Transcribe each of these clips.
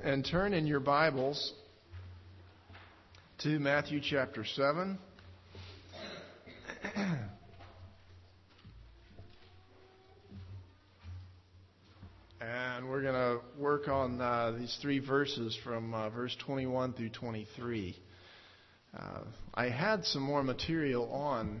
and turn in your Bibles to Matthew chapter 7. And we're going to work on these three verses from verse 21 through 23. I had some more material on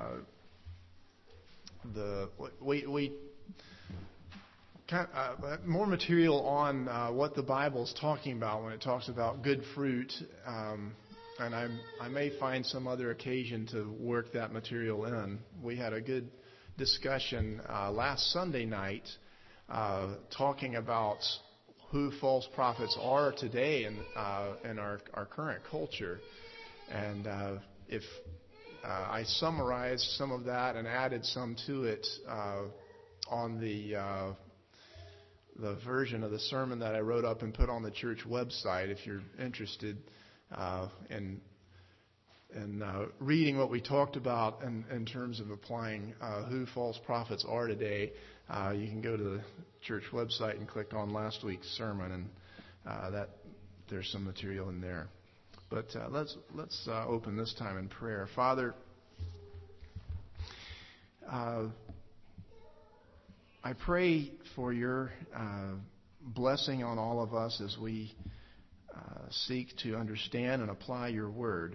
more material on what the Bible's talking about when it talks about good fruit, and I may find some other occasion to work that material in. We had a good discussion last Sunday night talking about who false prophets are today in our current culture, and if I summarized some of that and added some to it on the version of the sermon that I wrote up and put on the church website. If you're interested in reading what we talked about in terms of applying who false prophets are today, you can go to the church website and click on last week's sermon, and that there's some material in there. But let's open this time in prayer. Father, I pray for your blessing on all of us as we seek to understand and apply your word.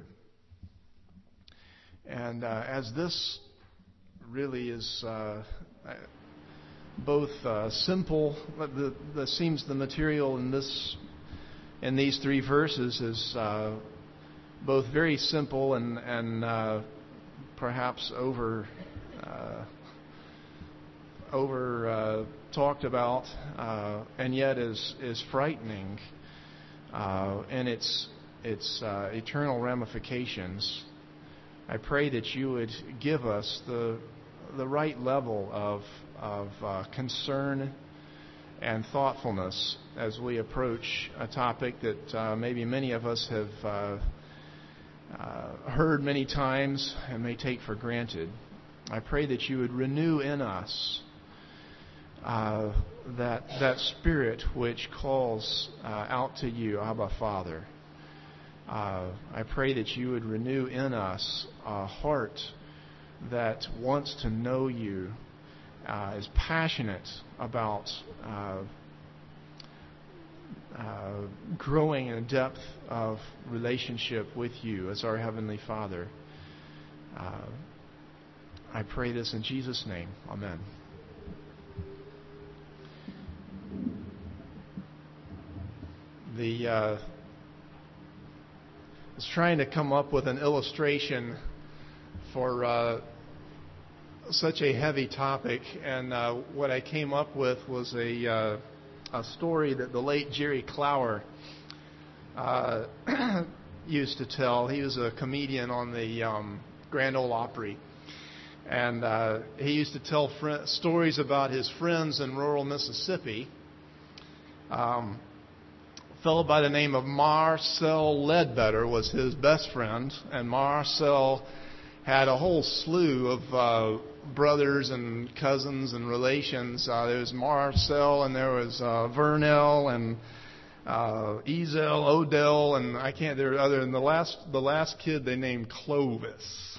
And as this really is both simple, seems the material in these three verses is both very simple and perhaps over talked about, and yet is frightening in its eternal ramifications. I pray that you would give us the right level of concern and thoughtfulness as we approach a topic that maybe many of us have heard many times and may take for granted. I pray that you would renew in us that spirit which calls out to you, Abba, Father. I pray that you would renew in us a heart that wants to know you, is passionate about growing in a depth of relationship with you as our Heavenly Father. I pray this in Jesus' name. Amen. I was trying to come up with an illustration for such a heavy topic, and what I came up with was a story that the late Jerry Clower used to tell. He was a comedian on the Grand Ole Opry, and he used to tell stories about his friends in rural Mississippi. A fellow by the name of Marcel Ledbetter was his best friend, and Marcel had a whole slew of brothers and cousins and relations. There was Marcel, and there was Vernell, and Ezel, Odell, and I can't. There were other. And the last kid they named Clovis.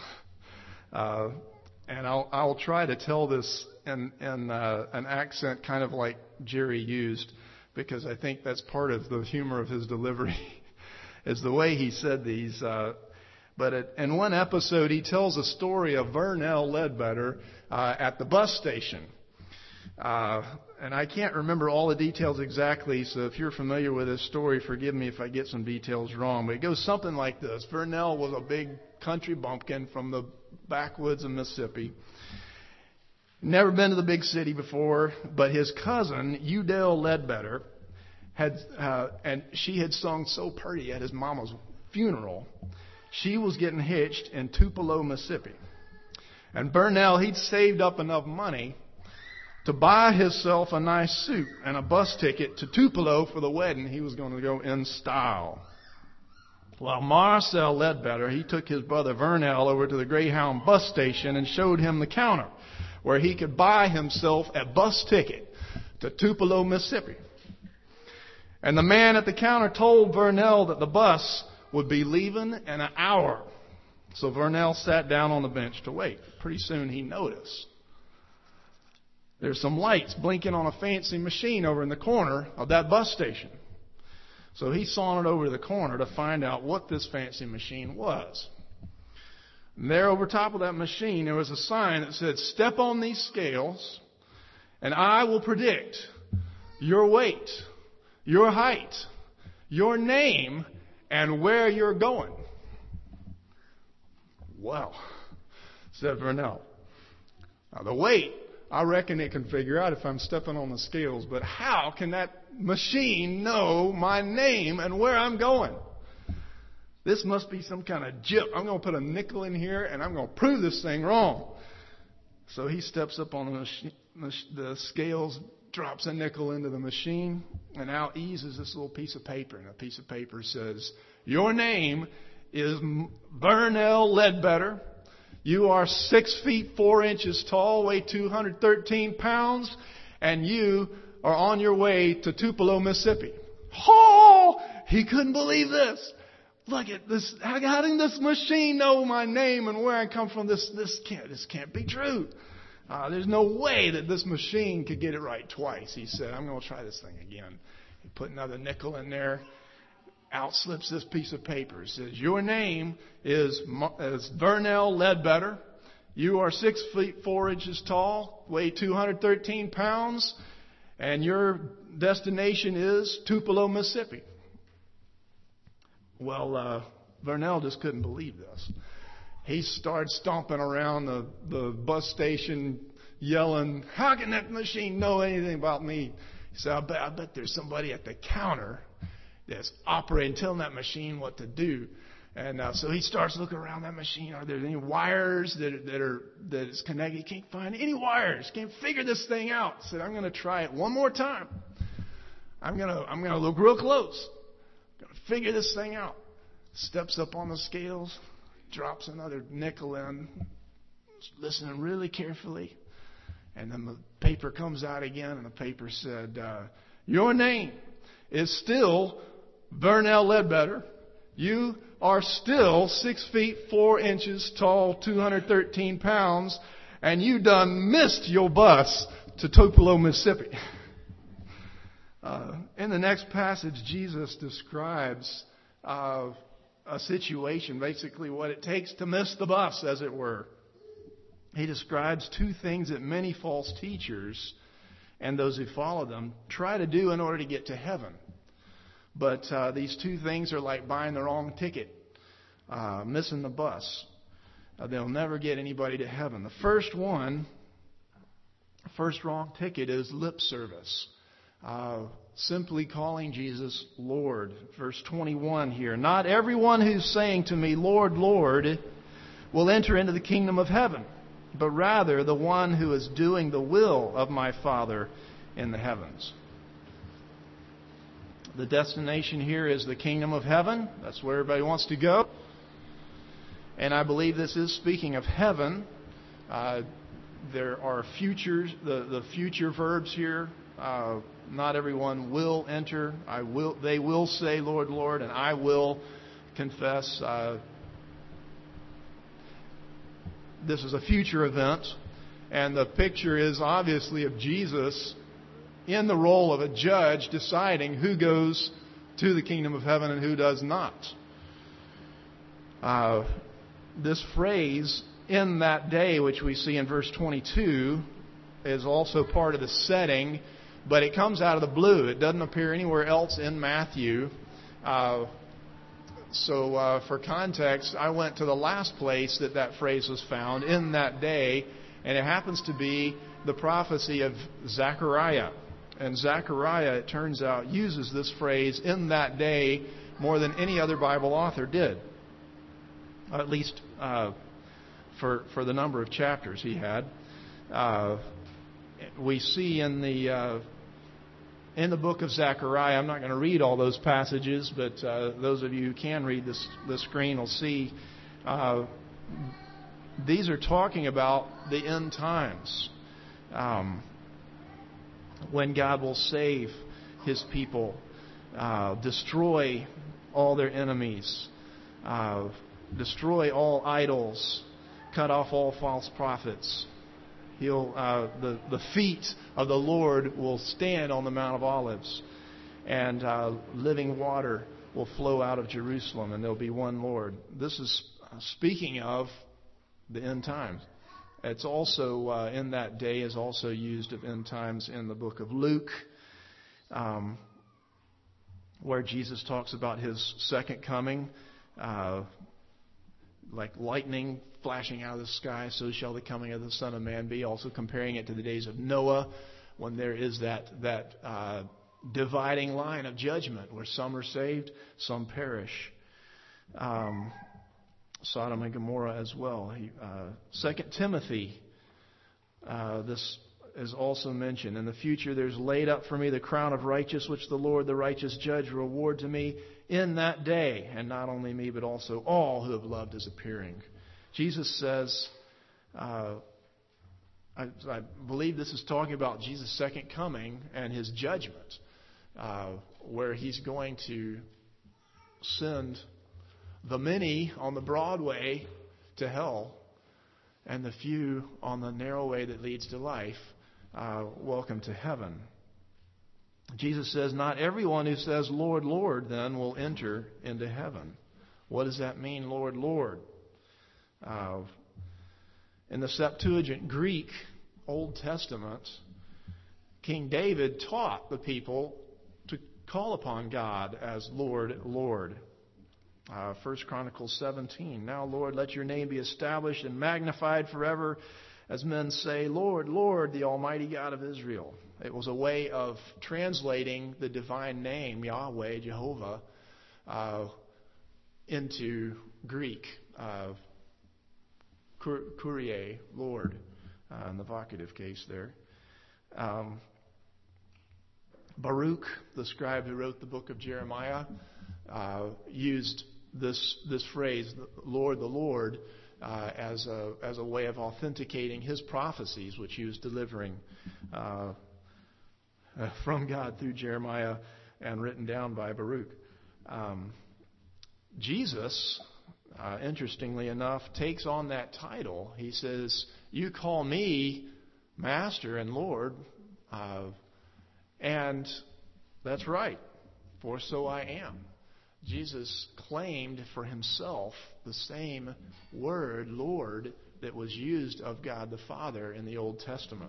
And I'll try to tell this in an accent kind of like Jerry used, because I think that's part of the humor of his delivery, is the way he said these. But in one episode, he tells a story of Vernell Ledbetter at the bus station. And I can't remember all the details exactly, so if you're familiar with this story, forgive me if I get some details wrong. But it goes something like this. Vernell was a big country bumpkin from the backwoods of Mississippi. Never been to the big city before, but his cousin, Udell Ledbetter, and she had sung so pretty at his mama's funeral. She was getting hitched in Tupelo, Mississippi. And Vernell, he'd saved up enough money to buy himself a nice suit and a bus ticket to Tupelo for the wedding. He was going to go in style. Well, Marcel Ledbetter, he took his brother Vernell over to the Greyhound bus station and showed him the counter where he could buy himself a bus ticket to Tupelo, Mississippi. And the man at the counter told Vernell that the bus would be leaving in an hour. So Vernell sat down on the bench to wait. Pretty soon he noticed there's some lights blinking on a fancy machine over in the corner of that bus station. So he sauntered over to the corner to find out what this fancy machine was. And there over top of that machine there was a sign that said, "Step on these scales and I will predict your weight, your height, your name, and where you're going." Well, said Vernell. Now the weight, I reckon it can figure out if I'm stepping on the scales, but how can that machine know my name and where I'm going? This must be some kind of jip. I'm going to put a nickel in here and I'm going to prove this thing wrong. So he steps up on the scales, drops a nickel into the machine, and out eases this little piece of paper. And a piece of paper says, "Your name is Vernell Ledbetter. You are 6 feet 4 inches tall, weigh 213 pounds, and you are on your way to Tupelo, Mississippi." Oh, he couldn't believe this. Look at this. How did this machine know my name and where I come from? This can't be true. There's no way that this machine could get it right twice. He said, "I'm going to try this thing again." He put another nickel in there. Out slips this piece of paper. It says, "Your name is Vernell Ledbetter. You are 6 feet 4 inches tall, weigh 213 pounds, and your destination is Tupelo, Mississippi." Well, Vernell just couldn't believe this. He starts stomping around the bus station yelling, "How can that machine know anything about me?" He said, I bet there's somebody at the counter that's operating, telling that machine what to do." And so he starts looking around that machine. Are there any wires that is connected? He can't find any wires. Can't figure this thing out. He said, "I'm going to try it one more time. I'm going to look real close. I'm going to figure this thing out." Steps up on the scales, drops another nickel in, listening really carefully. And then the paper comes out again, and the paper said, "Your name is still Vernell Ledbetter. You are still 6 feet 4 inches tall, 213 pounds, and you done missed your bus to Tupelo, Mississippi." In the next passage, Jesus describes a situation, basically what it takes to miss the bus, as it were. He describes two things that many false teachers and those who follow them try to do in order to get to heaven. But these two things are like buying the wrong ticket, missing the bus. They'll never get anybody to heaven. The first wrong ticket is lip service. Simply calling Jesus Lord. Verse 21 here. "Not everyone who's saying to me, 'Lord, Lord,' will enter into the kingdom of heaven, but rather the one who is doing the will of my Father in the heavens." The destination here is the kingdom of heaven. That's where everybody wants to go. And I believe this is speaking of heaven. There are futures, the future verbs here. Not everyone will enter. They will say, "Lord, Lord," and I will confess. This is a future event, and the picture is obviously of Jesus in the role of a judge deciding who goes to the kingdom of heaven and who does not. This phrase, "in that day," which we see in verse 22, is also part of the setting, but it comes out of the blue. It doesn't appear anywhere else in Matthew. So for context, I went to the last place that phrase was found, "in that day," and it happens to be the prophecy of Zechariah. And Zechariah, it turns out, uses this phrase, "in that day," more than any other Bible author did. At least for the number of chapters he had. We see in the book of Zechariah, I'm not going to read all those passages, but those of you who can read the screen will see these are talking about the end times, when God will save His people. destroy all their enemies, destroy all idols, cut off all false prophets. The feet of the Lord will stand on the Mount of Olives, and living water will flow out of Jerusalem, and there'll be one Lord. This is speaking of the end times. It's also in that day is also used of end times in the book of Luke, where Jesus talks about His second coming, like lightning flashing out of the sky, so shall the coming of the Son of Man be. Also comparing it to the days of Noah, when there is that dividing line of judgment where some are saved, some perish. Sodom and Gomorrah as well. 2 Timothy, this is also mentioned. In the future there's laid up for me the crown of righteousness, which the Lord, the righteous judge, will award to me in that day, and not only me, but also all who have loved His appearing. Jesus says, I believe this is talking about Jesus' second coming and His judgment, where He's going to send the many on the broad way to hell, and the few on the narrow way that leads to life, welcome to heaven. Jesus says, not everyone who says, Lord, Lord, then will enter into heaven. What does that mean, Lord, Lord? In the Septuagint Greek Old Testament, King David taught the people to call upon God as Lord, Lord. 1 Chronicles 17, now, Lord, let your name be established and magnified forever, as men say, Lord, Lord, the Almighty God of Israel. It was a way of translating the divine name, Yahweh, Jehovah, into Greek, Kyrie, Lord, in the vocative case there. Baruch, the scribe who wrote the book of Jeremiah, used this phrase, Lord, the Lord, as a way of authenticating his prophecies, which he was delivering from God through Jeremiah and written down by Baruch. Jesus, interestingly enough, takes on that title. He says, you call me Master and Lord, and that's right, for so I am. Jesus claimed for himself the same word, Lord, that was used of God the Father in the Old Testament.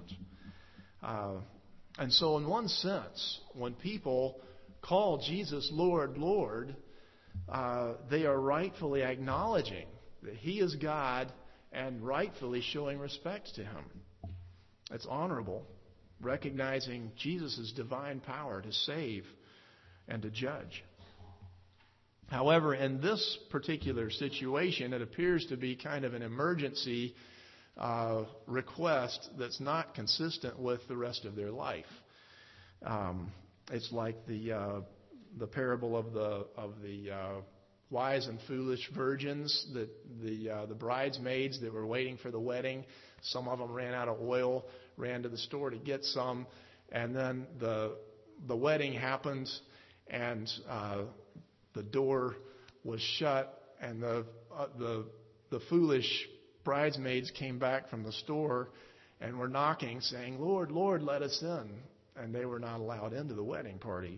And so in one sense, when people call Jesus Lord, Lord, they are rightfully acknowledging that He is God and rightfully showing respect to Him. It's honorable, recognizing Jesus' divine power to save and to judge. However, in this particular situation, it appears to be kind of an emergency request that's not consistent with the rest of their life. It's like the parable of the wise and foolish virgins, that the bridesmaids that were waiting for the wedding. Some of them ran out of oil, ran to the store to get some, and then the wedding happened, and the door was shut, and the foolish bridesmaids came back from the store and were knocking, saying, Lord, Lord, let us in. And they were not allowed into the wedding party.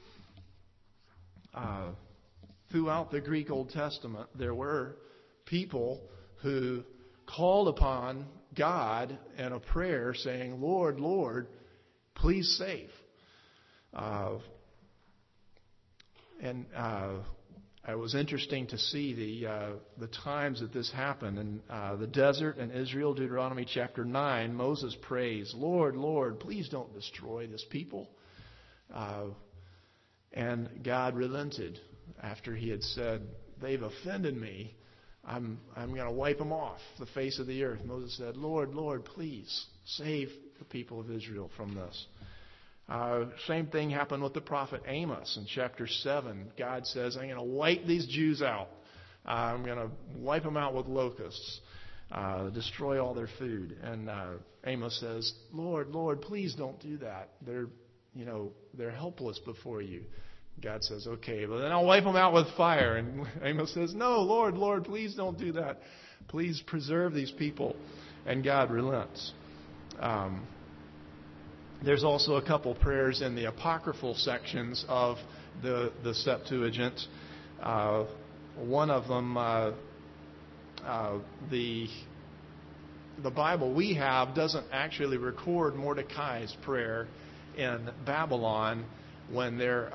Throughout the Greek Old Testament, there were people who called upon God in a prayer saying, Lord, Lord, please save. It was interesting to see the times that this happened. In the desert in Israel, Deuteronomy chapter 9, Moses prays, Lord, Lord, please don't destroy this people. And God relented after He had said, they've offended me. I'm going to wipe them off the face of the earth. Moses said, Lord, Lord, please save the people of Israel from this. Same thing happened with the prophet Amos in chapter 7. God says, I'm going to wipe these Jews out. I'm going to wipe them out with locusts, destroy all their food. And Amos says, Lord, Lord, please don't do that. They're helpless before you. God says, okay, well then I'll wipe them out with fire. And Amos says, no, Lord, Lord, please don't do that. Please preserve these people. And God relents. There's also a couple prayers in the apocryphal sections of the Septuagint. One of them, the Bible we have doesn't actually record Mordecai's prayer in Babylon when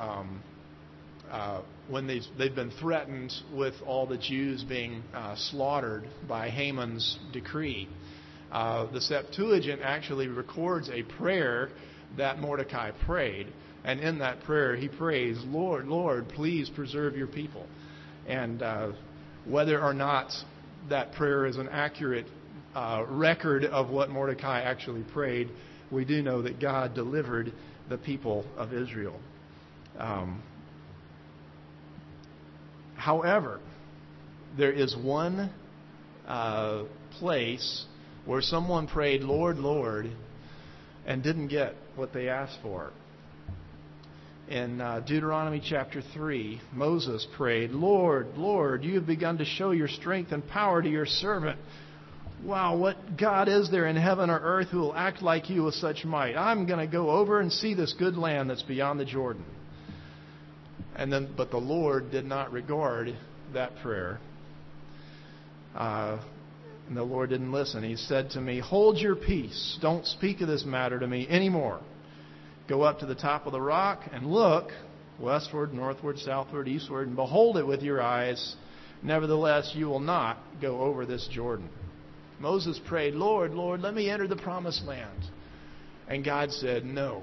they've been threatened with all the Jews being slaughtered by Haman's decree. The Septuagint actually records a prayer that Mordecai prayed, and in that prayer he prays, Lord, Lord, please preserve your people. And whether or not that prayer is an accurate record of what Mordecai actually prayed, we do know that God delivered the people of Israel. However, there is one place where someone prayed, Lord, Lord, and didn't get what they asked for. In Deuteronomy chapter 3, Moses prayed, Lord, Lord, you have begun to show your strength and power to your servant. Wow, what God is there in heaven or earth who will act like you with such might? I'm going to go over and see this good land that's beyond the Jordan. But the Lord did not regard that prayer. And the Lord didn't listen. He said to me, hold your peace. Don't speak of this matter to me anymore. Go up to the top of the rock and look westward, northward, southward, eastward, and behold it with your eyes. Nevertheless, you will not go over this Jordan. Moses prayed, Lord, Lord, let me enter the promised land. And God said, no.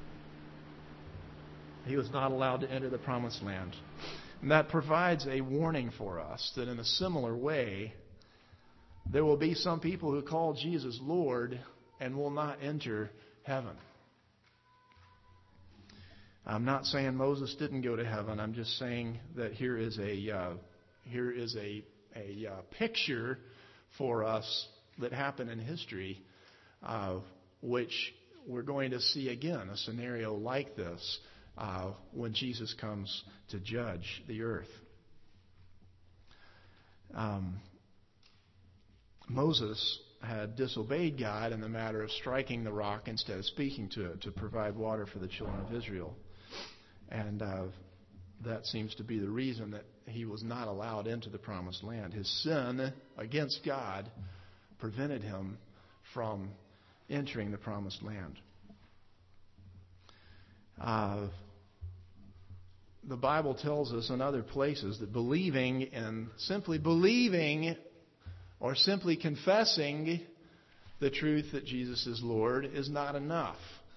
He was not allowed to enter the promised land. And that provides a warning for us that in a similar way, there will be some people who call Jesus Lord and will not enter heaven. I'm not saying Moses didn't go to heaven. I'm just saying that here is a picture for us that happened in history, which we're going to see again, a scenario like this when Jesus comes to judge the earth. Moses had disobeyed God in the matter of striking the rock instead of speaking to it to provide water for the children of Israel. And that seems to be the reason that he was not allowed into the promised land. His sin against God prevented him from entering the promised land. The Bible tells us in other places that simply believing or simply confessing the truth that Jesus is Lord is not enough.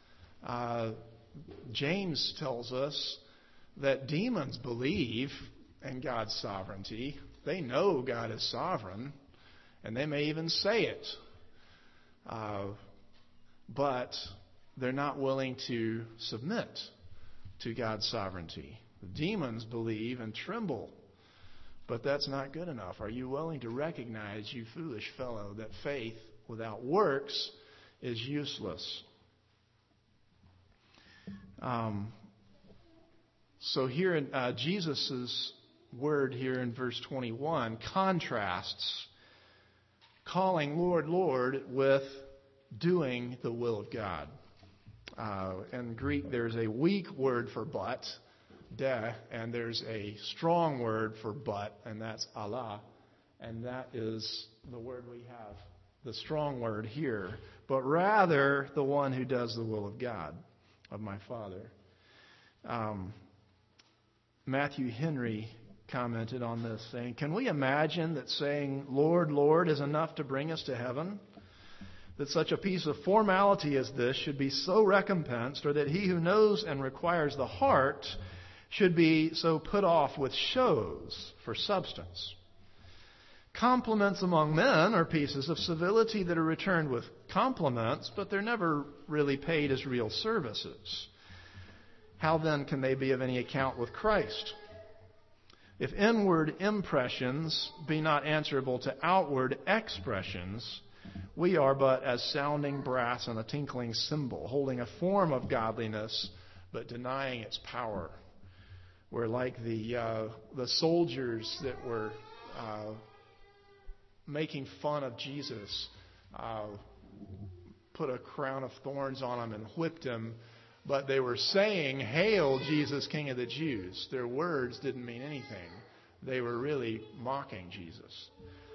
James tells us that demons believe in God's sovereignty. They know God is sovereign, and they may even say it. But they're not willing to submit to God's sovereignty. The demons believe and tremble, but that's not good enough. Are you willing to recognize, you foolish fellow, that faith without works is useless? So here in Jesus' word here in verse 21 contrasts calling Lord, Lord with doing the will of God. In Greek, there's a weak word for but, de, and there's a strong word for but, and that's Allah. And that is the word we have, the strong word here. But rather, the one who does the will of God, of my Father. Matthew Henry commented on this, saying, can we imagine that saying, Lord, Lord, is enough to bring us to heaven? That such a piece of formality as this should be so recompensed, or that he who knows and requires the heart should be so put off with shows for substance? Compliments among men are pieces of civility that are returned with compliments, but they're never really paid as real services. How then can they be of any account with Christ? If inward impressions be not answerable to outward expressions, we are but as sounding brass and a tinkling cymbal, holding a form of godliness, but denying its power. were like the soldiers that were making fun of Jesus, put a crown of thorns on him and whipped him, but they were saying, "Hail, Jesus, King of the Jews." Their words didn't mean anything. They were really mocking Jesus.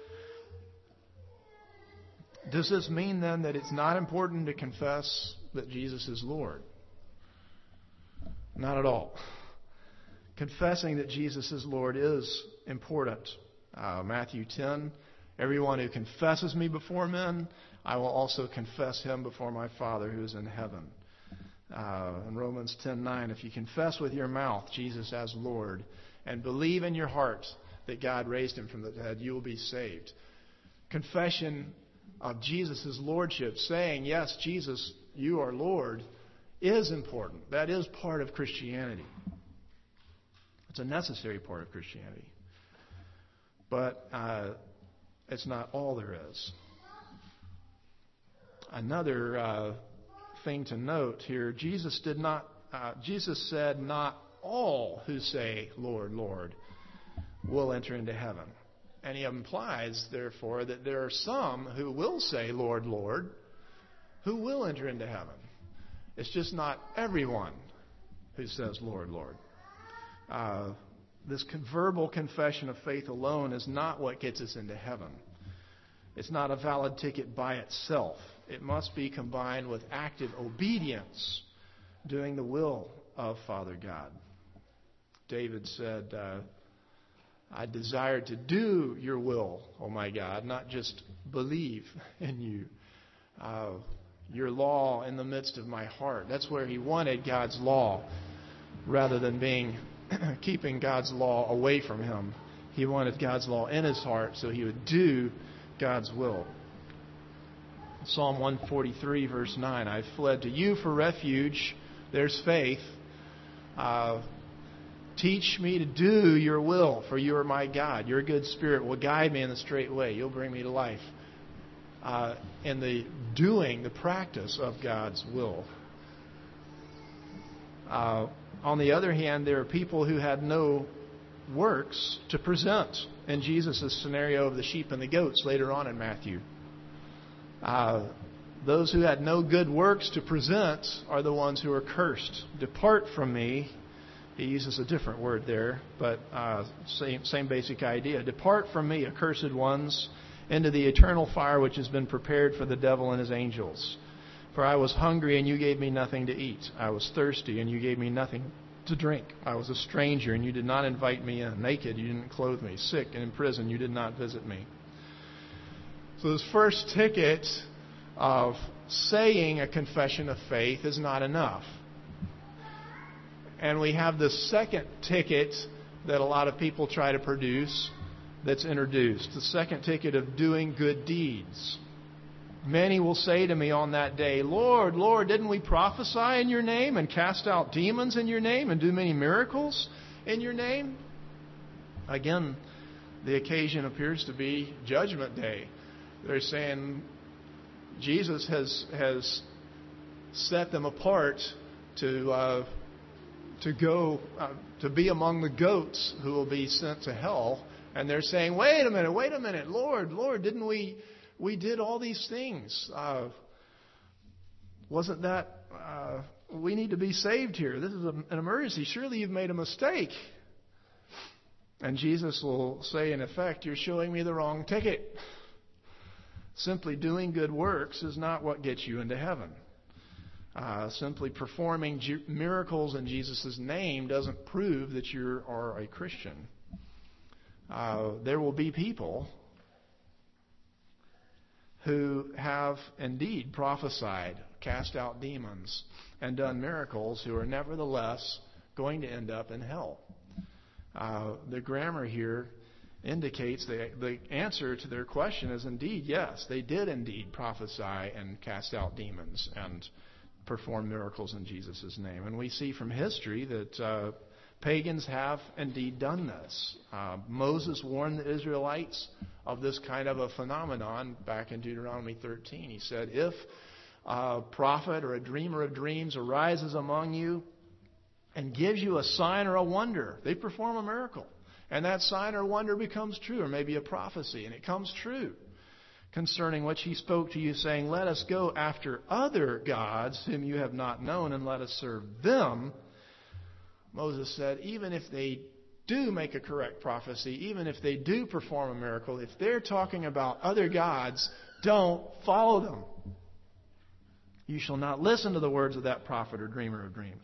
Does this mean then that it's not important to confess that Jesus is Lord? Not at all. Confessing that Jesus is Lord is important. Matthew 10, everyone who confesses me before men, I will also confess him before my Father who is in heaven. In Romans 10:9, if you confess with your mouth Jesus as Lord and believe in your heart that God raised him from the dead, you will be saved. Confession of Jesus' lordship, saying, yes, Jesus, you are Lord, is important. That is part of Christianity. It's a necessary part of Christianity. But it's not all there is. Another thing to note here, Jesus said not all who say, Lord, Lord, will enter into heaven. And he implies, therefore, that there are some who will say, Lord, Lord, who will enter into heaven. It's just not everyone who says, Lord, Lord. This verbal confession of faith alone is not what gets us into heaven. It's not a valid ticket by itself. It must be combined with active obedience, doing the will of Father God. David said, I desire to do your will, oh my God, not just believe in you. Your law in the midst of my heart. That's where he wanted God's law rather than keeping God's law away from him. He wanted God's law in his heart so he would do God's will. Psalm 143 verse 9, I fled to you for refuge. There's faith. Teach me to do your will, for you are my God. Your good spirit will guide me in the straight way. You'll bring me to life. In the doing, the practice of God's will. On the other hand, there are people who had no works to present in Jesus' scenario of the sheep and the goats later on in Matthew. Those who had no good works to present are the ones who are cursed. Depart from me. He uses a different word there, but same basic idea. Depart from me, accursed ones, into the eternal fire which has been prepared for the devil and his angels. For I was hungry, and you gave me nothing to eat. I was thirsty, and you gave me nothing to drink. I was a stranger, and you did not invite me in. Naked, you didn't clothe me. Sick and in prison, you did not visit me. So this first ticket of saying a confession of faith is not enough. And we have the second ticket that a lot of people try to produce that's introduced. The second ticket of doing good deeds. Many will say to me on that day, Lord, Lord, didn't we prophesy in your name and cast out demons in your name and do many miracles in your name? Again, the occasion appears to be Judgment Day. They're saying Jesus has set them apart to go to be among the goats who will be sent to hell. And they're saying, wait a minute, Lord, didn't we did all these things? Wasn't that, we need to be saved here. This is an emergency. Surely you've made a mistake. And Jesus will say, in effect, you're showing me the wrong ticket. Simply doing good works is not what gets you into heaven. Simply performing miracles in Jesus' name doesn't prove that you are a Christian. There will be people who have indeed prophesied, cast out demons, and done miracles who are nevertheless going to end up in hell. The grammar here indicates the answer to their question is indeed yes. They did indeed prophesy and cast out demons and perform miracles in Jesus' name. And we see from history that pagans have indeed done this. Moses warned the Israelites of this kind of a phenomenon back in Deuteronomy 13. He said, if a prophet or a dreamer of dreams arises among you and gives you a sign or a wonder. They perform a miracle. And that sign or wonder becomes true, or maybe a prophecy, and it comes true concerning which he spoke to you, saying, let us go after other gods whom you have not known, and let us serve them. Moses said, even if they do make a correct prophecy, even if they do perform a miracle, if they're talking about other gods, don't follow them. You shall not listen to the words of that prophet or dreamer of dreams.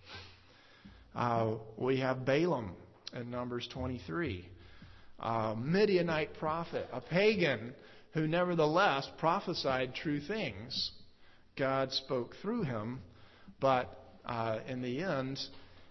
We have Balaam in Numbers 23. Midianite prophet, a pagan who nevertheless prophesied true things. God spoke through him, but in the end,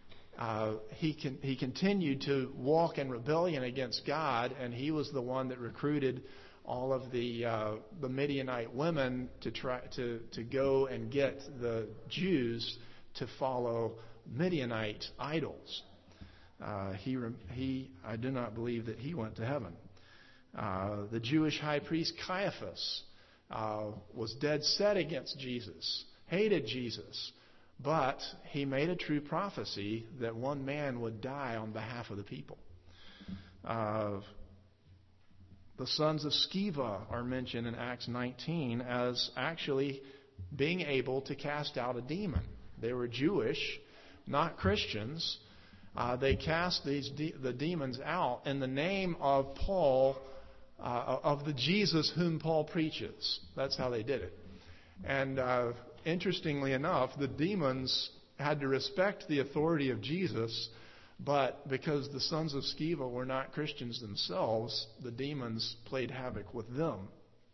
he continued to walk in rebellion against God, and he was the one that recruited all of the Midianite women to try to go and get the Jews to follow Midianite idols. I do not believe that he went to heaven. The Jewish high priest Caiaphas was dead set against Jesus, hated Jesus, but he made a true prophecy that one man would die on behalf of the people. The sons of Sceva are mentioned in Acts 19 as actually being able to cast out a demon. They were Jewish, not Christians. They cast the demons out in the name of Paul, of the Jesus whom Paul preaches. That's how they did it. And interestingly enough, the demons had to respect the authority of Jesus, but because the sons of Sceva were not Christians themselves, the demons played havoc with them.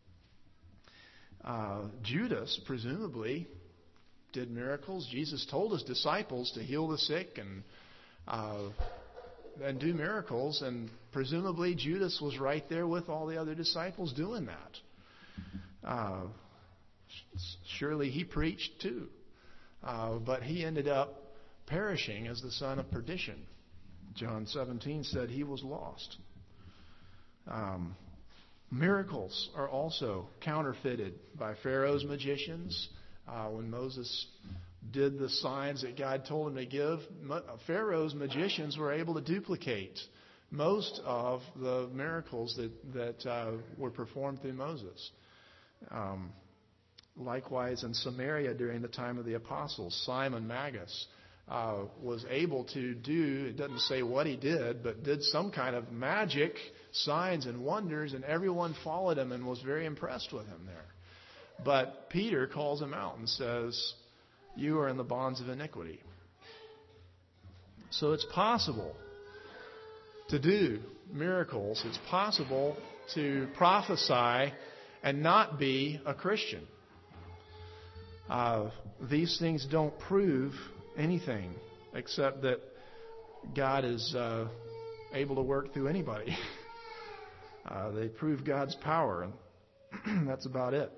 Judas, presumably, did miracles. Jesus told his disciples to heal the sick and do miracles, and presumably Judas was right there with all the other disciples doing that. Surely he preached too, but he ended up perishing as the son of perdition. John 17 said he was lost. Miracles are also counterfeited by Pharaoh's magicians. When Moses did the signs that God told him to give, Pharaoh's magicians were able to duplicate most of the miracles that were performed through Moses. Likewise, in Samaria during the time of the apostles, Simon Magus was able to do, it doesn't say what he did, but did some kind of magic, signs and wonders, and everyone followed him and was very impressed with him there. But Peter calls him out and says, you are in the bonds of iniquity. So it's possible to do miracles. It's possible to prophesy and not be a Christian. These things don't prove anything except that God is able to work through anybody. They prove God's power, and that's about it.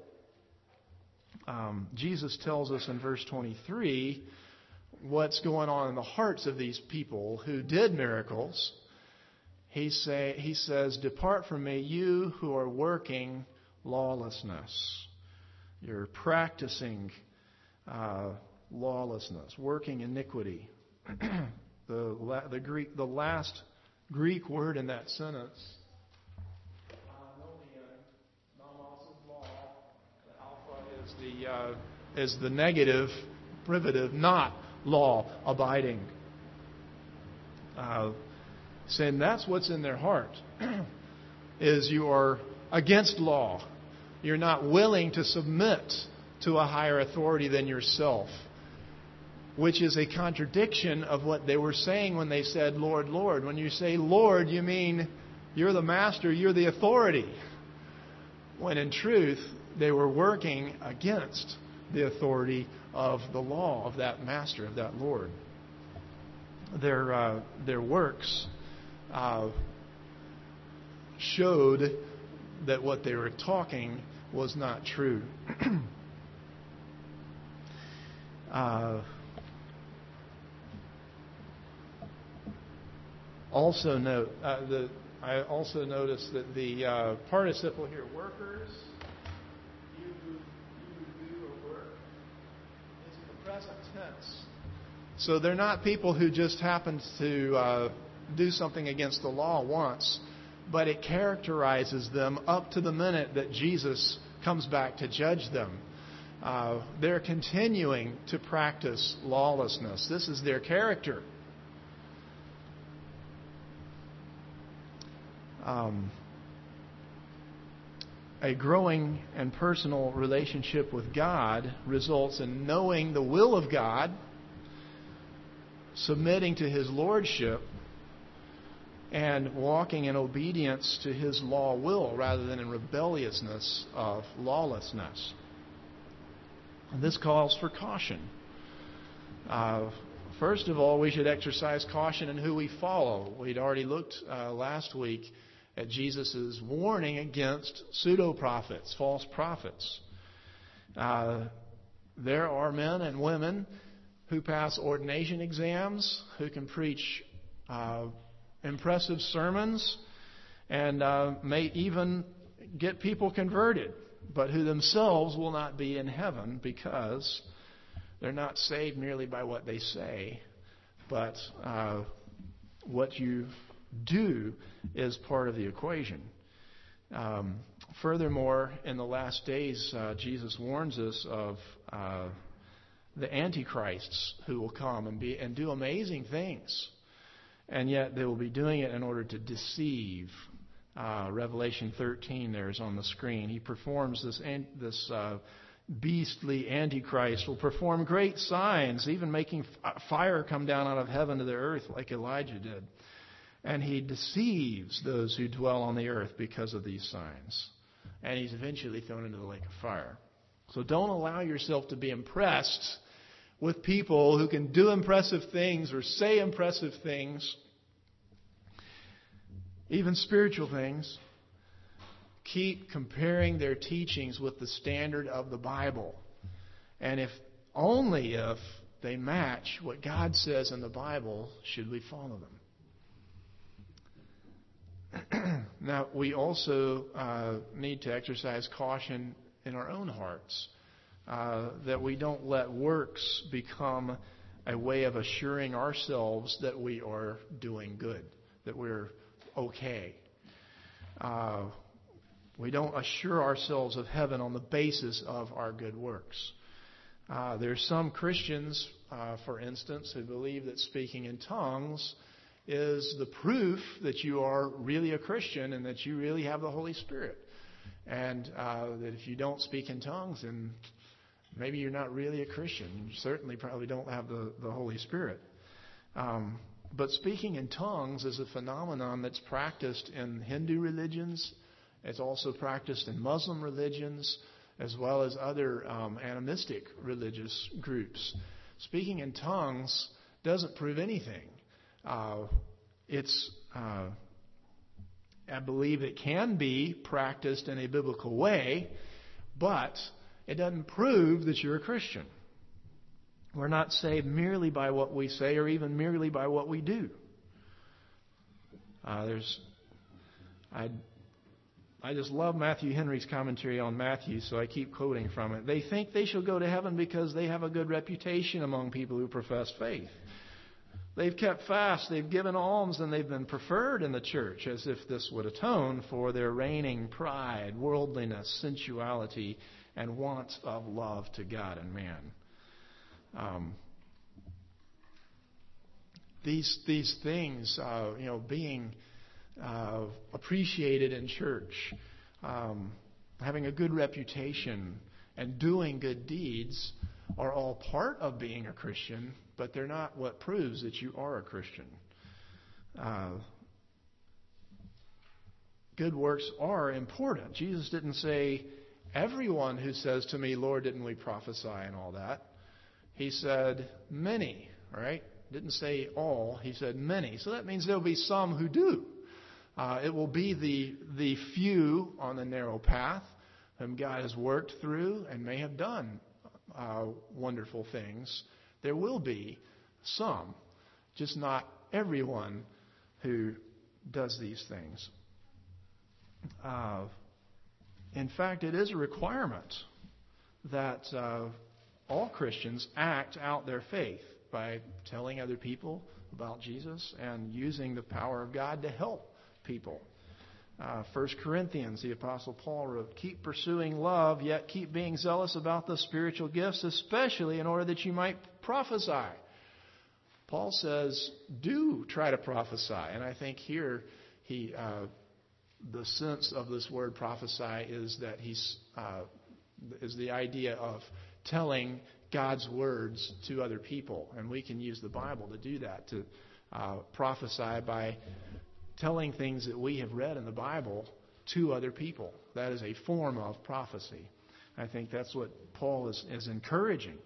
Jesus tells us in verse 23 what's going on in the hearts of these people who did miracles. He says, depart from me, you who are working lawlessness. You're practicing lawlessness, working iniquity. The last Greek word in that sentence, is the negative privative, not law abiding. Saying that's what's in their heart, is you are against law. You're not willing to submit to a higher authority than yourself, which is a contradiction of what they were saying when they said, Lord, Lord. When you say Lord, you mean you're the master, you're the authority. When in truth, they were working against the authority of the law of that master, of that Lord. Their works showed that what they were talking was not true. Also note, I also noticed that the participle here, workers, you who do or work, is in the present tense. So they're not people who just happened to do something against the law once, but it characterizes them up to the minute that Jesus comes back to judge them. They're continuing to practice lawlessness. This is their character. A growing and personal relationship with God results in knowing the will of God, submitting to His lordship, and walking in obedience to His law will rather than in rebelliousness of lawlessness. And this calls for caution. First of all, we should exercise caution in who we follow. We'd already looked last week at Jesus' warning against pseudo-prophets, false prophets. There are men and women who pass ordination exams, who can preach impressive sermons, and may even get people converted, but who themselves will not be in heaven because they're not saved merely by what they say, but what you do is part of the equation. Furthermore, in the last days, Jesus warns us of the antichrists who will come and do amazing things, and yet they will be doing it in order to deceive. Revelation 13 there is on the screen. He performs this beastly antichrist will perform great signs, even making fire come down out of heaven to the earth like Elijah did. And he deceives those who dwell on the earth because of these signs. And he's eventually thrown into the lake of fire. So don't allow yourself to be impressed with people who can do impressive things or say impressive things, even spiritual things. Keep comparing their teachings with the standard of the Bible. And only if they match what God says in the Bible should we follow them. Now, we also need to exercise caution in our own hearts, that we don't let works become a way of assuring ourselves that we are doing good, that we're okay. We don't assure ourselves of heaven on the basis of our good works. There's some Christians, for instance, who believe that speaking in tongues is the proof that you are really a Christian and that you really have the Holy Spirit. And that if you don't speak in tongues, then maybe you're not really a Christian. You certainly probably don't have the Holy Spirit. But speaking in tongues is a phenomenon that's practiced in Hindu religions. It's also practiced in Muslim religions, as well as other animistic religious groups. Speaking in tongues doesn't prove anything. I believe it can be practiced in a biblical way, but it doesn't prove that you're a Christian. We're not saved merely by what we say or even merely by what we do. I just love Matthew Henry's commentary on Matthew, so I keep quoting from it. They think they shall go to heaven because they have a good reputation among people who profess faith. They've kept fast, they've given alms, and they've been preferred in the church, as if this would atone for their reigning pride, worldliness, sensuality, and want of love to God and man. These things, being appreciated in church, having a good reputation, and doing good deeds are all part of being a Christian, but they're not what proves that you are a Christian. Good works are important. Jesus didn't say, everyone who says to me, Lord, didn't we prophesy and all that? He said, many, right? Didn't say all. He said many. So that means there'll be some who do. It will be the few on the narrow path whom God has worked through and may have done wonderful things. There will be some, just not everyone who does these things. In fact, it is a requirement that all Christians act out their faith by telling other people about Jesus and using the power of God to help people. 1 Corinthians, the Apostle Paul wrote, "Keep pursuing love, yet keep being zealous about the spiritual gifts, especially in order that you might prophesy." Paul says, do try to prophesy. And I think here the sense of this word prophesy is that is the idea of telling God's words to other people. And we can use the Bible to do that, to prophesy by telling things that we have read in the Bible to other people. That is a form of prophecy. I think that's what Paul is encouraging.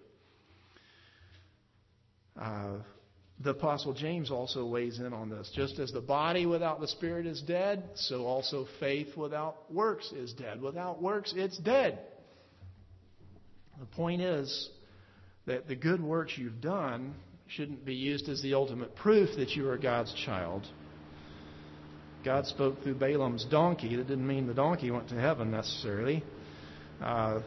The Apostle James also weighs in on this. Just as the body without the Spirit is dead, so also faith without works is dead. Without works, it's dead. The point is that the good works you've done shouldn't be used as the ultimate proof that you are God's child. God spoke through Balaam's donkey. That didn't mean the donkey went to heaven necessarily. The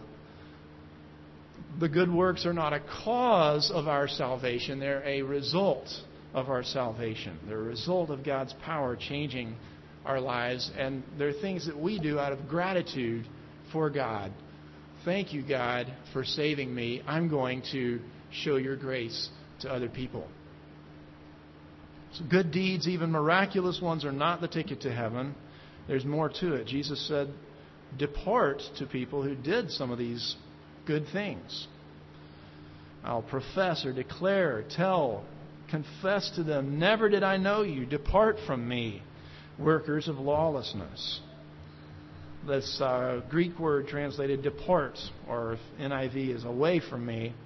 good works are not a cause of our salvation. They're a result of our salvation. They're a result of God's power changing our lives. And they're things that we do out of gratitude for God. Thank you, God, for saving me. I'm going to show your grace to other people. So good deeds, even miraculous ones, are not the ticket to heaven. There's more to it. Jesus said, depart to people who did some of these good things. I'll profess or declare, tell, confess to them, never did I know you. Depart from me, workers of lawlessness. This Greek word translated depart, or NIV is away from me.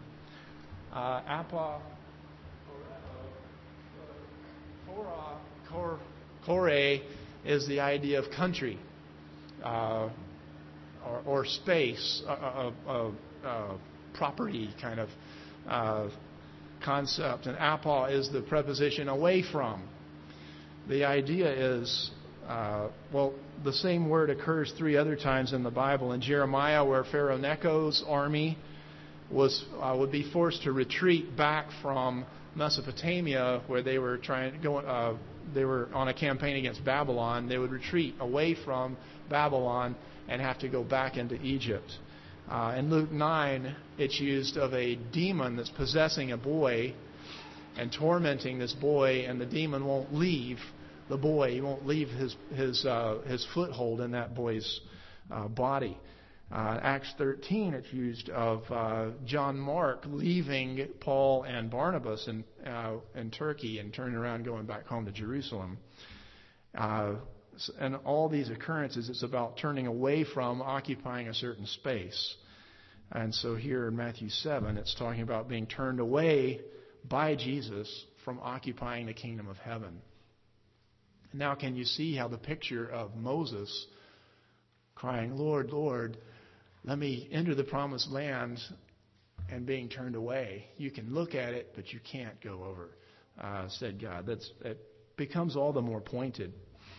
Kore is the idea of country or space, property kind of concept. And apo is the preposition away from. The idea is, the same word occurs 3 other times in the Bible. In Jeremiah, where Pharaoh Necho's army would be forced to retreat back from Mesopotamia, where they were they were on a campaign against Babylon. They would retreat away from Babylon and have to go back into Egypt. In Luke 9, it's used of a demon that's possessing a boy and tormenting this boy, and the demon won't leave the boy. He won't leave his foothold in that boy's body. Acts 13, it's used of John Mark leaving Paul and Barnabas in Turkey and turning around going back home to Jerusalem. And all these occurrences, it's about turning away from occupying a certain space. And so here in Matthew 7, it's talking about being turned away by Jesus from occupying the kingdom of heaven. Now can you see how the picture of Moses crying, Lord, Lord, let me enter the promised land, and being turned away. You can look at it, but you can't go over, said God. That becomes all the more pointed.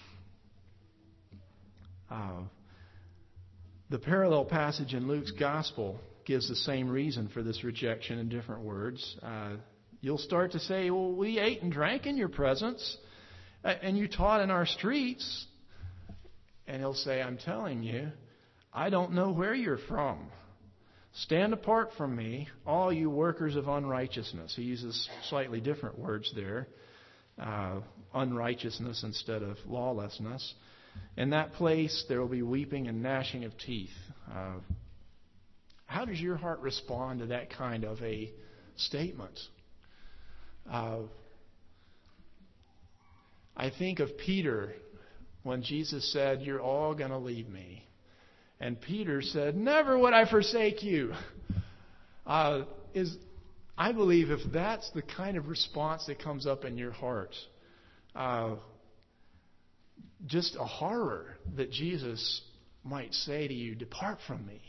The parallel passage in Luke's Gospel gives the same reason for this rejection in different words. You'll start to say, well, we ate and drank in your presence, and you taught in our streets. And he'll say, I'm telling you, I don't know where you're from. Stand apart from me, all you workers of unrighteousness. He uses slightly different words there. Unrighteousness instead of lawlessness. In that place, there will be weeping and gnashing of teeth. How does your heart respond to that kind of a statement? I think of Peter when Jesus said, you're all going to leave me. And Peter said, never would I forsake you. I believe if that's the kind of response that comes up in your heart, just a horror that Jesus might say to you, depart from me.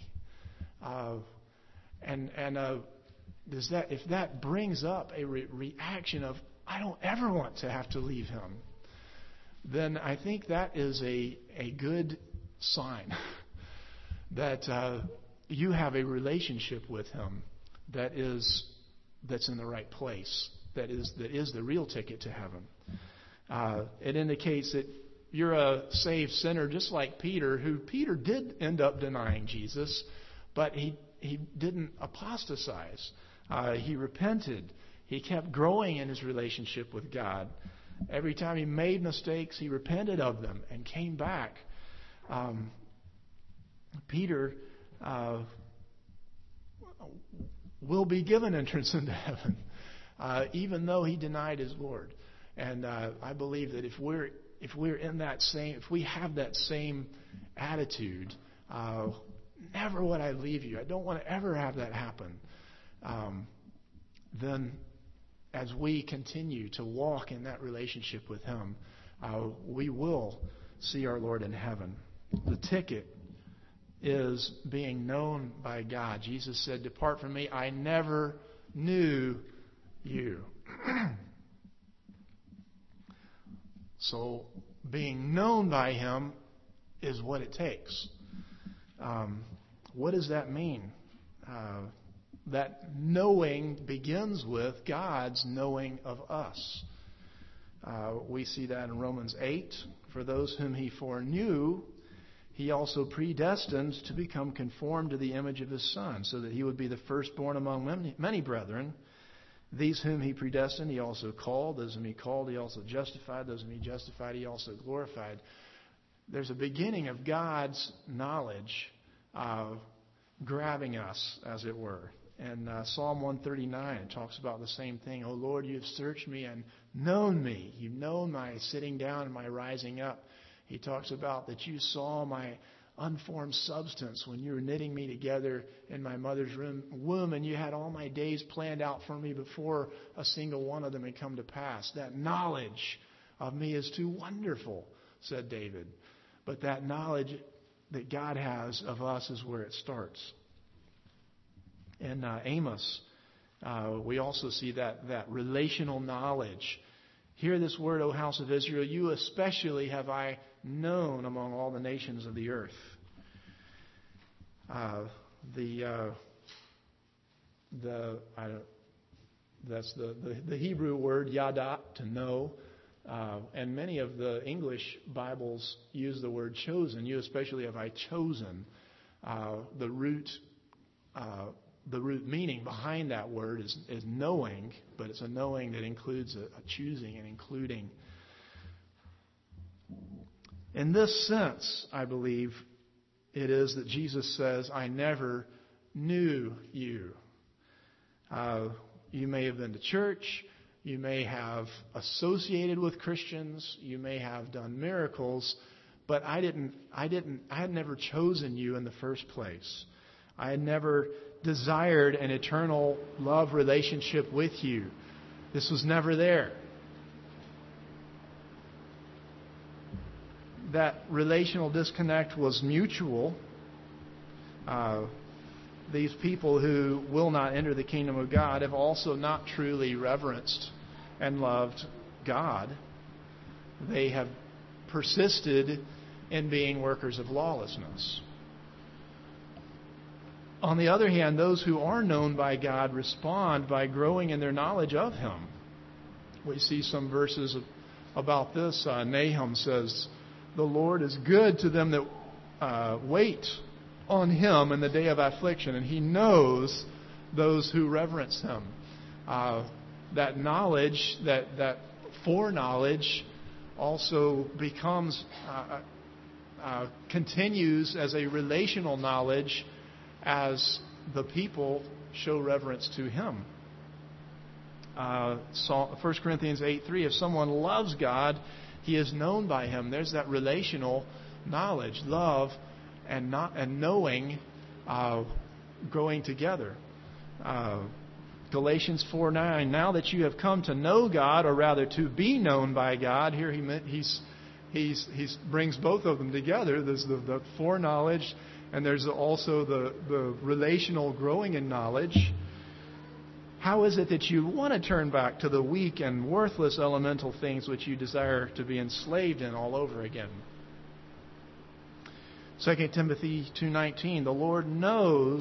If that brings up a reaction of, I don't ever want to have to leave him, then I think that is a good sign that you have a relationship with him that's in the right place that is the real ticket to heaven. It indicates that you're a saved sinner just like Peter, who Peter did end up denying Jesus, but he didn't apostatize. He repented. He kept growing in his relationship with God. Every time he made mistakes, he repented of them and came back. Peter will be given entrance into heaven, even though he denied his Lord. And I believe that if we have that same attitude, never would I leave you. I don't want to ever have that happen. Then, as we continue to walk in that relationship with Him, we will see our Lord in heaven. The ticket is being known by God. Jesus said, "Depart from me, I never knew you." So, being known by Him is what it takes. What does that mean? That knowing begins with God's knowing of us. We see that in Romans 8. For those whom He foreknew, He also predestined to become conformed to the image of His Son, so that He would be the firstborn among many brethren. These whom He predestined, He also called. Those whom He called, He also justified. Those whom He justified, He also glorified. There's a beginning of God's knowledge grabbing us, as it were. And Psalm 139 talks about the same thing. "O Lord, you have searched me and known me. You've known my sitting down and my rising up." He talks about that you saw my unformed substance when you were knitting me together in my mother's womb, and you had all my days planned out for me before a single one of them had come to pass. That knowledge of me is too wonderful, said David. But that knowledge that God has of us is where it starts. In Amos, we also see that relational knowledge. Hear this word, O house of Israel, you especially have I known among all the nations of the earth. That's the Hebrew word yadat, to know. And many of the English Bibles use the word chosen. You especially have I chosen. The root meaning behind that word is knowing, but it's a knowing that includes a choosing and including. In this sense, I believe it is that Jesus says, "I never knew you." You may have been to church. You may have associated with Christians. You may have done miracles, but I had never chosen you in the first place. I had never desired an eternal love relationship with you. This was never there. That relational disconnect was mutual. These people who will not enter the kingdom of God have also not truly reverenced and loved God. They have persisted in being workers of lawlessness. On the other hand, those who are known by God respond by growing in their knowledge of Him. We see some verses about this. Nahum says, "The Lord is good to them that wait on Him in the day of affliction, and He knows those who reverence Him." That knowledge, that foreknowledge, also becomes continues as a relational knowledge as the people show reverence to Him. 1 Corinthians 8:3, if someone loves God, he is known by Him. There's that relational knowledge, love and knowing growing together. Galatians 4:9, now that you have come to know God, or rather to be known by God, here he brings both of them together. There's the foreknowledge, and there's also the relational growing in knowledge. How is it that you want to turn back to the weak and worthless elemental things which you desire to be enslaved in all over again? 2 Timothy 2:19, the Lord knows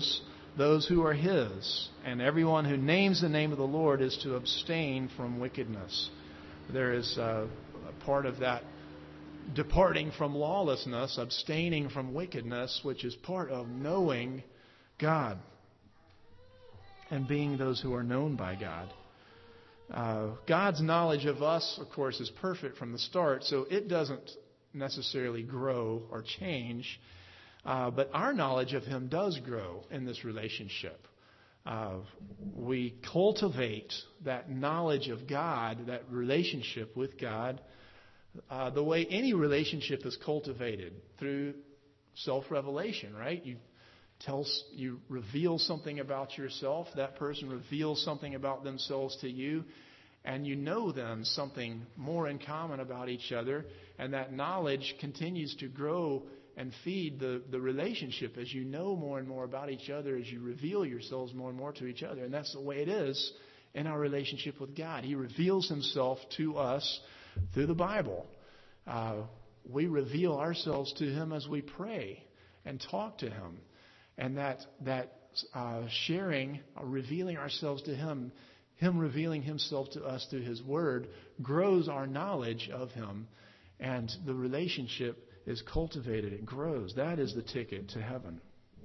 those who are His. And everyone who names the name of the Lord is to abstain from wickedness. There is a part of that departing from lawlessness, abstaining from wickedness, which is part of knowing God and being those who are known by God. God's knowledge of us, of course, is perfect from the start, so it doesn't necessarily grow or change. But our knowledge of Him does grow in this relationship. We cultivate that knowledge of God, that relationship with God, the way any relationship is cultivated, through self-revelation, right? You reveal something about yourself. That person reveals something about themselves to you. And you know them something more in common about each other. And that knowledge continues to grow and feed the relationship as you know more and more about each other, as you reveal yourselves more and more to each other. And that's the way it is in our relationship with God. He reveals Himself to us through the Bible. We reveal ourselves to Him as we pray and talk to Him. And that sharing, revealing ourselves to Him revealing Himself to us through His Word, grows our knowledge of Him. And the relationship is cultivated. It grows. That is the ticket to heaven.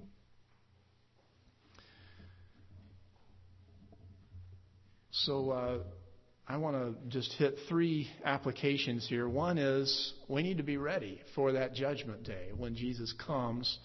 So I want to just hit 3 applications here. One is we need to be ready for that judgment day when Jesus comes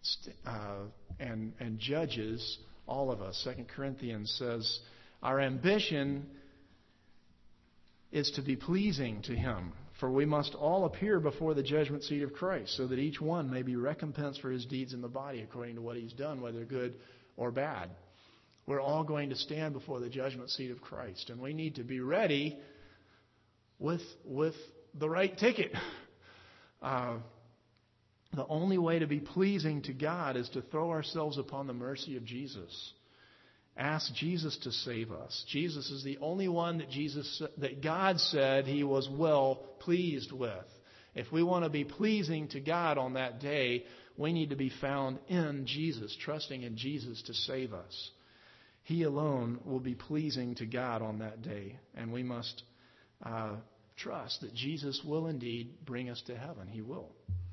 and judges all of us. 2 Corinthians says our ambition is to be pleasing to Him. For we must all appear before the judgment seat of Christ, so that each one may be recompensed for his deeds in the body according to what he's done, whether good or bad. We're all going to stand before the judgment seat of Christ, and we need to be ready with the right ticket. The only way to be pleasing to God is to throw ourselves upon the mercy of Jesus. Ask Jesus to save us. Jesus is the only one that God said He was well pleased with. If we want to be pleasing to God on that day, we need to be found in Jesus, trusting in Jesus to save us. He alone will be pleasing to God on that day, and we must trust that Jesus will indeed bring us to heaven. He will.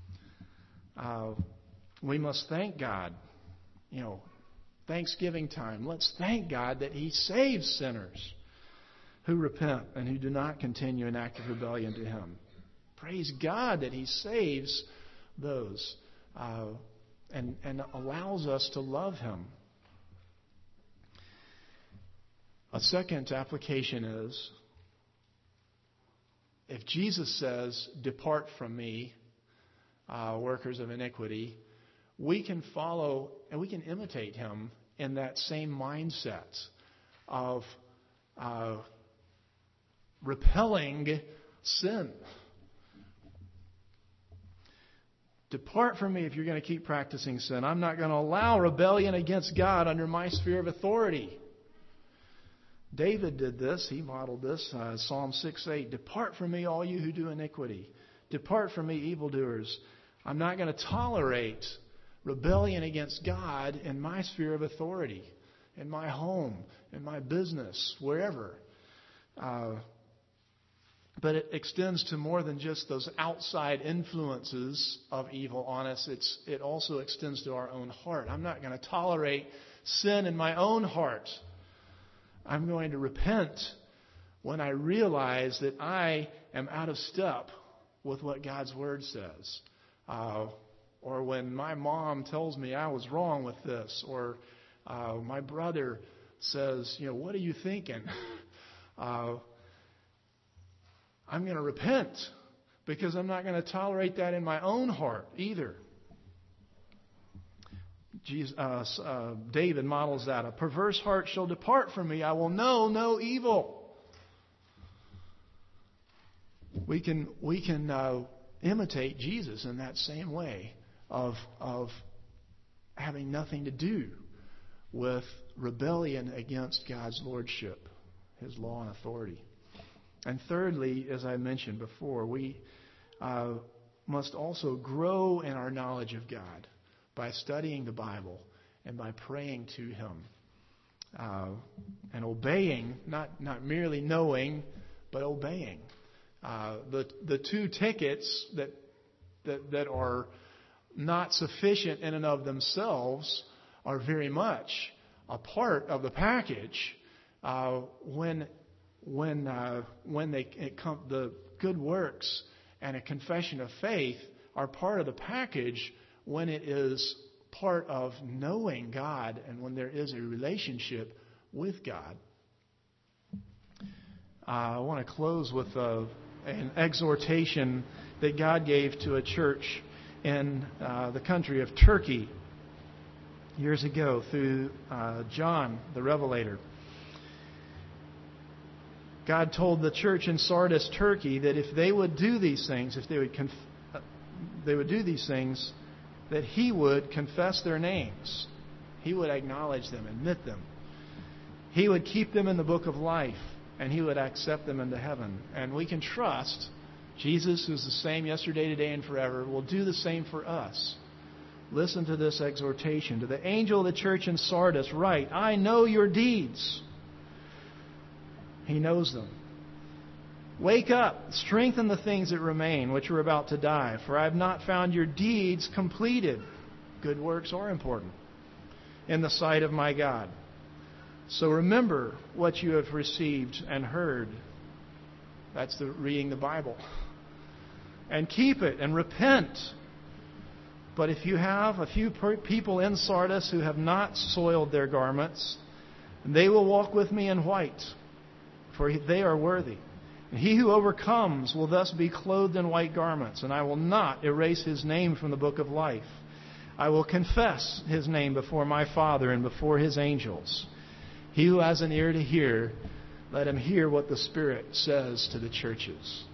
We must thank God. Thanksgiving time. Let's thank God that He saves sinners who repent and who do not continue in active rebellion to Him. Praise God that He saves those and allows us to love Him. A second application is, if Jesus says, "Depart from me, workers of iniquity," we can follow and we can imitate Him in that same mindset of repelling sin. Depart from me if you're going to keep practicing sin. I'm not going to allow rebellion against God under my sphere of authority. David did this. He modeled this. Psalm 6:8. Depart from me, all you who do iniquity. Depart from me, evildoers. I'm not going to tolerate rebellion against God in my sphere of authority, in my home, in my business, wherever. But it extends to more than just those outside influences of evil on us. It also extends to our own heart. I'm not going to tolerate sin in my own heart. I'm going to repent when I realize that I am out of step with what God's Word says. Or when my mom tells me I was wrong with this, or my brother says, what are you thinking? I'm going to repent because I'm not going to tolerate that in my own heart either. David models that. A perverse heart shall depart from me. I will know no evil. We can imitate Jesus in that same way of having nothing to do with rebellion against God's lordship, His law and authority. And thirdly, as I mentioned before, we must also grow in our knowledge of God by studying the Bible and by praying to Him. And obeying, not merely knowing, but obeying. The two tickets that are not sufficient in and of themselves are very much a part of the package when the good works and a confession of faith are part of the package when it is part of knowing God and when there is a relationship with God. I want to close with an exhortation that God gave to a church in the country of Turkey years ago through John the Revelator. God told the church in Sardis, Turkey, that if they would do these things, if they would do these things, that He would confess their names. He would acknowledge them, admit them. He would keep them in the book of life, and He would accept them into heaven. And we can trust Jesus, who's the same yesterday, today, and forever, will do the same for us. Listen to this exhortation. To the angel of the church in Sardis, write, I know your deeds. He knows them. Wake up, strengthen the things that remain, which are about to die, for I have not found your deeds completed. Good works are important in the sight of my God. So remember what you have received and heard. That's reading the Bible. And keep it and repent. But if you have a few people in Sardis who have not soiled their garments, they will walk with me in white, for they are worthy. And he who overcomes will thus be clothed in white garments, and I will not erase his name from the book of life. I will confess his name before my Father and before His angels. He who has an ear to hear, let him hear what the Spirit says to the churches.